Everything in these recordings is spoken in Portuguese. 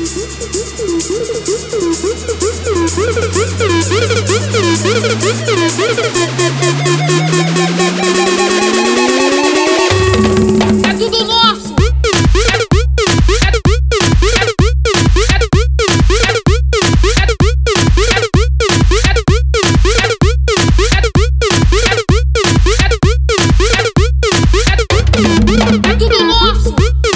É tudo nosso. É tudo nosso.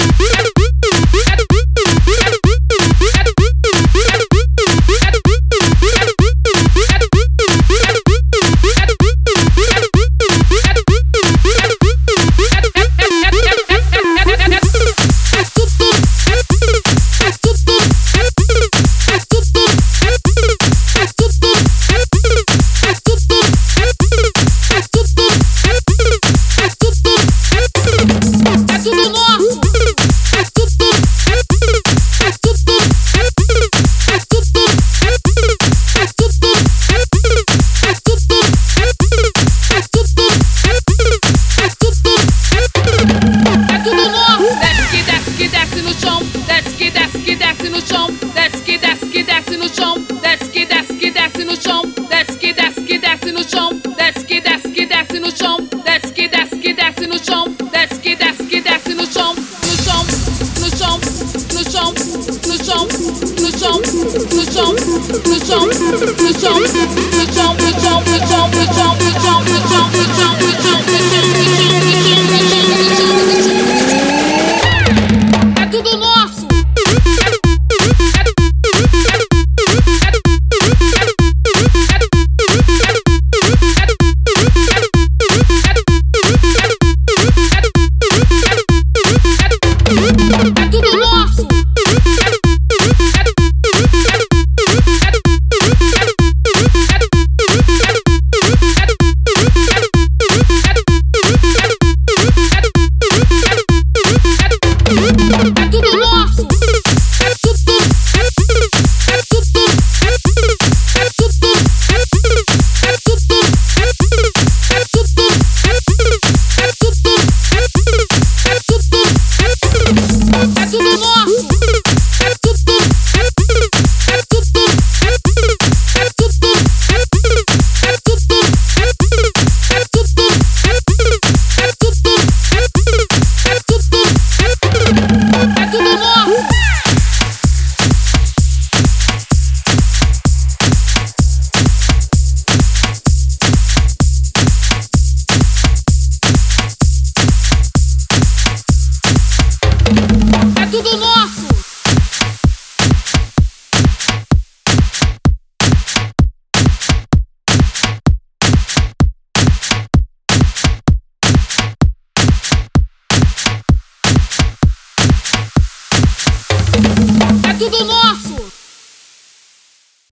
Desce no chão, desce que desce no chão, desce que desce no chão, desce que desce no chão, desce que desce no chão, desce que desce no chão, desce que desce no chão, desce que desce no chão, no chão, no chão, no chão, no chão, no chão, no chão, no chão, no chão, no chão, no chão, no chão, no chão, no chão, no chão, no chão, no chão, no chão, tudo nosso. É tudo nosso. É tudo nosso. É tudo nosso. É tudo nosso. É tudo nosso.